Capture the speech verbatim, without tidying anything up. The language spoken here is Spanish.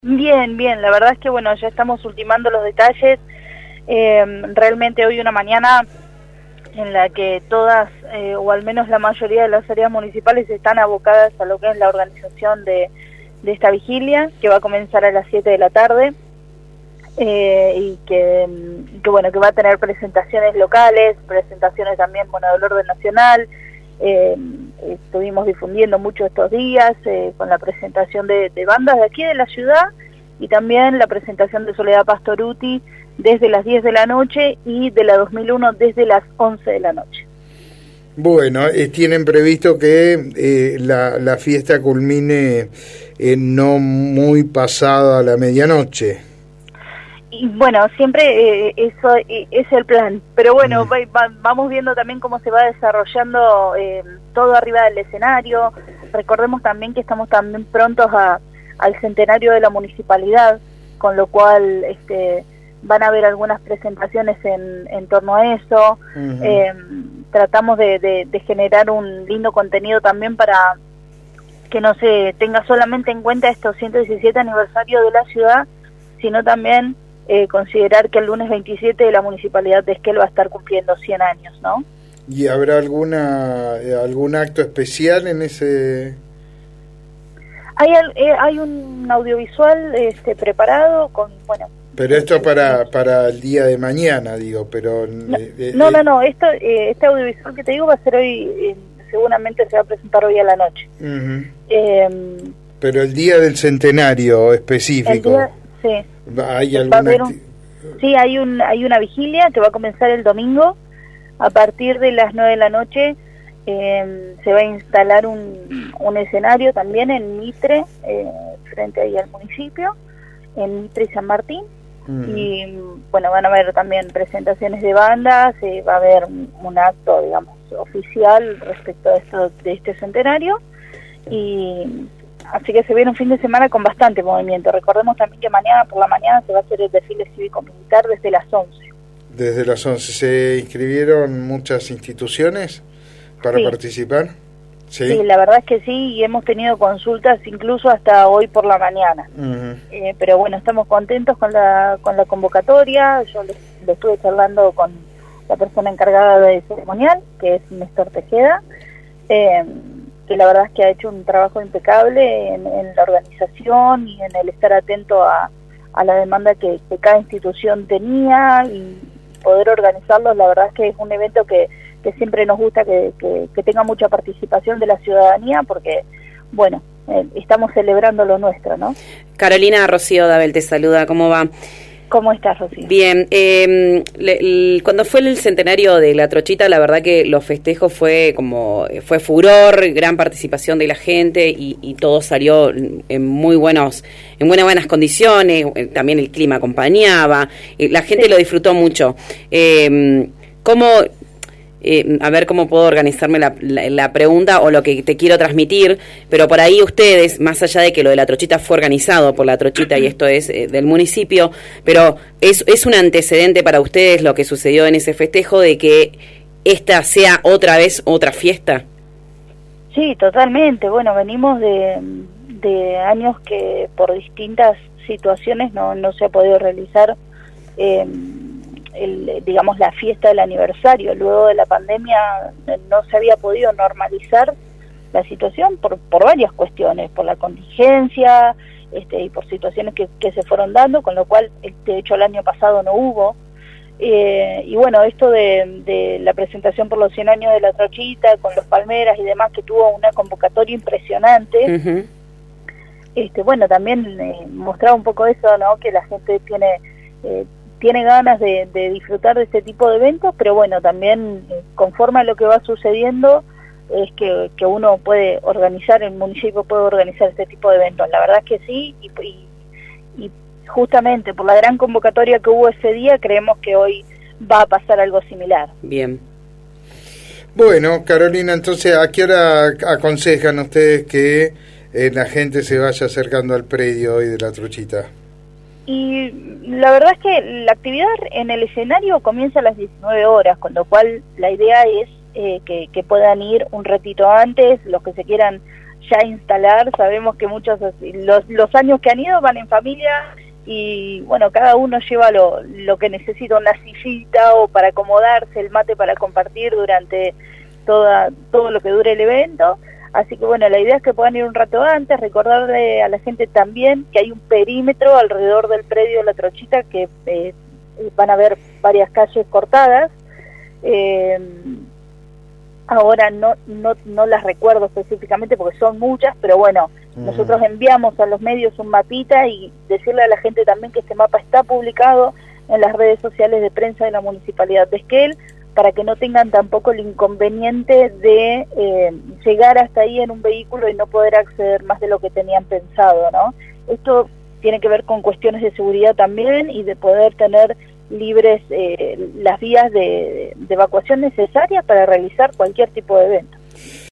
Bien, bien, la verdad es que bueno, ya estamos ultimando los detalles. Eh, realmente hoy una mañana en la que todas, eh, o al menos la mayoría de las áreas municipales están abocadas a lo que es la organización de, de esta vigilia, que va a comenzar a las siete de la tarde, eh, y que, que bueno, que va a tener presentaciones locales, presentaciones también, bueno, del orden nacional. Eh, estuvimos difundiendo mucho estos días eh, con la presentación de, de bandas de aquí de la ciudad y también la presentación de Soledad Pastorutti desde las diez de la noche y de la dos mil uno desde las once de la noche. Bueno, eh, tienen previsto que eh, la, la fiesta culmine eh, no muy pasada la medianoche. Y bueno, siempre eh, eso eh, es el plan, pero bueno, mm. va, va, vamos viendo también cómo se va desarrollando eh, todo arriba del escenario. Recordemos también que estamos también prontos a, al centenario de la municipalidad, con lo cual este, van a haber algunas presentaciones en, en torno a eso. Uh-huh. eh, tratamos de, de, de generar un lindo contenido también para que no se tenga solamente en cuenta estos ciento diecisiete aniversario de la ciudad, sino también Eh, considerar que el lunes veintisiete de la Municipalidad de Esquel va a estar cumpliendo cien años, ¿no? ¿Y habrá alguna eh, algún acto especial en ese...? Hay, eh, hay un audiovisual este, preparado con, bueno... Pero esto para para el día de mañana, digo, pero... No, eh, no, eh, no, no, esto, eh, este audiovisual que te digo va a ser hoy, eh, seguramente se va a presentar hoy a la noche. Uh-huh. eh, pero el día del centenario específico... El día, sí. ¿Hay alguna un, sí, hay un hay una vigilia que va a comenzar el domingo a partir de las nueve de la noche. Eh, se va a instalar un, un escenario también en Mitre, eh, frente ahí al municipio, en Mitre y San Martín. Mm. Y bueno, van a haber también presentaciones de bandas, eh, va a haber un, un acto, digamos, oficial respecto a esto de este centenario. Y así que se viene un fin de semana con bastante movimiento. Recordemos también que mañana por la mañana se va a hacer el desfile cívico-militar desde las once. Desde las once. ¿Se inscribieron muchas instituciones para sí. participar? ¿Sí? Sí, la verdad es que sí, y hemos tenido consultas incluso hasta hoy por la mañana. Uh-huh. Eh, pero bueno, estamos contentos con la con la convocatoria. Yo le, le estuve charlando con la persona encargada de ceremonial, que es Néstor Tejeda, eh, que la verdad es que ha hecho un trabajo impecable en, en la organización y en el estar atento a, a la demanda que, que cada institución tenía y poder organizarlos. La verdad es que es un evento que, que siempre nos gusta que, que, que tenga mucha participación de la ciudadanía porque, bueno, eh, estamos celebrando lo nuestro, ¿no? Carolina, Rocío Dabel te saluda, ¿cómo va? ¿Cómo estás, Rocío? Bien, eh, le, le, cuando fue el centenario de La Trochita, la verdad que los festejos fue como fue furor, gran participación de la gente y, y todo salió en muy buenos, en buenas buenas condiciones. También el clima acompañaba, la gente sí. lo disfrutó mucho. Eh, ¿Cómo? Eh, a ver cómo puedo organizarme la, la, la pregunta o lo que te quiero transmitir, pero por ahí ustedes, más allá de que lo de La Trochita fue organizado por La Trochita y esto es eh, del municipio, pero es, es un antecedente para ustedes lo que sucedió en ese festejo de que esta sea otra vez otra fiesta. Sí, totalmente. Bueno, venimos de, de años que por distintas situaciones no, no se ha podido realizar eh, El, digamos la fiesta del aniversario. Luego de la pandemia no se había podido normalizar la situación por, por varias cuestiones, por la contingencia este, y por situaciones que, que se fueron dando, con lo cual de hecho el año pasado no hubo. Eh, y bueno, esto de, de la presentación por los cien años de La Trochita con los Palmeras y demás, que tuvo una convocatoria impresionante. Uh-huh. este, bueno, también eh, mostraba un poco eso, ¿no? Que la gente tiene eh, tiene ganas de, de disfrutar de este tipo de eventos, pero bueno, también eh, conforme a lo que va sucediendo es que, que uno puede organizar, el municipio puede organizar este tipo de eventos. La verdad es que sí, y, y, y justamente por la gran convocatoria que hubo ese día, creemos que hoy va a pasar algo similar. Bien. Bueno, Carolina, entonces, ¿a qué hora aconsejan ustedes que eh, la gente se vaya acercando al predio hoy de La Trochita? Y la verdad es que la actividad en el escenario comienza a las diecinueve horas, con lo cual la idea es eh, que, que puedan ir un ratito antes, los que se quieran ya instalar. Sabemos que muchos, los, los años que han ido van en familia y bueno, cada uno lleva lo, lo que necesita, una sillita o para acomodarse, el mate para compartir durante toda, todo lo que dure el evento. Así que bueno, la idea es que puedan ir un rato antes, recordarle a la gente también que hay un perímetro alrededor del predio de La Trochita, que eh, van a haber varias calles cortadas. Eh, ahora no, no, no las recuerdo específicamente porque son muchas, pero bueno, mm. nosotros enviamos a los medios un mapita y decirle a la gente también que este mapa está publicado en las redes sociales de prensa de la Municipalidad de Esquel, para que no tengan tampoco el inconveniente de eh, llegar hasta ahí en un vehículo y no poder acceder más de lo que tenían pensado, ¿no? Esto tiene que ver con cuestiones de seguridad también y de poder tener libres eh, las vías de, de evacuación necesarias para realizar cualquier tipo de evento.